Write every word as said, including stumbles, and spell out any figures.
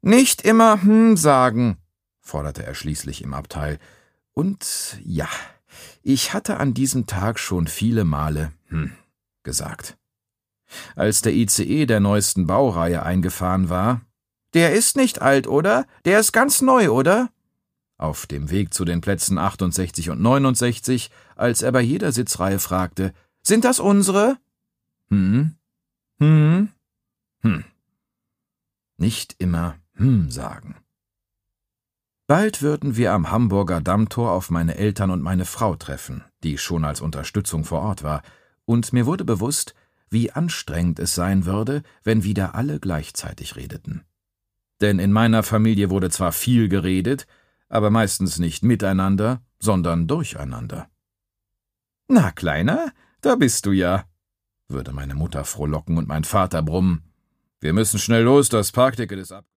Nicht immer hm sagen, forderte er schließlich im Abteil. Und ja, ich hatte an diesem Tag schon viele Male hm gesagt. Als der I C E der neuesten Baureihe eingefahren war: »Der ist nicht alt, oder? Der ist ganz neu, oder?« Auf dem Weg zu den Plätzen achtundsechzig und neunundsechzig, als er bei jeder Sitzreihe fragte: »Sind das unsere?« »Hm? Hm? Hm.« Nicht immer hm sagen. Bald würden wir am Hamburger Dammtor auf meine Eltern und meine Frau treffen, die schon als Unterstützung vor Ort war, und mir wurde bewusst, wie anstrengend es sein würde, wenn wieder alle gleichzeitig redeten. Denn in meiner Familie wurde zwar viel geredet, aber meistens nicht miteinander, sondern durcheinander. »Na, Kleiner, da bist du ja«, würde meine Mutter frohlocken und mein Vater brummen: »Wir müssen schnell los, das Parkticket ist ab.«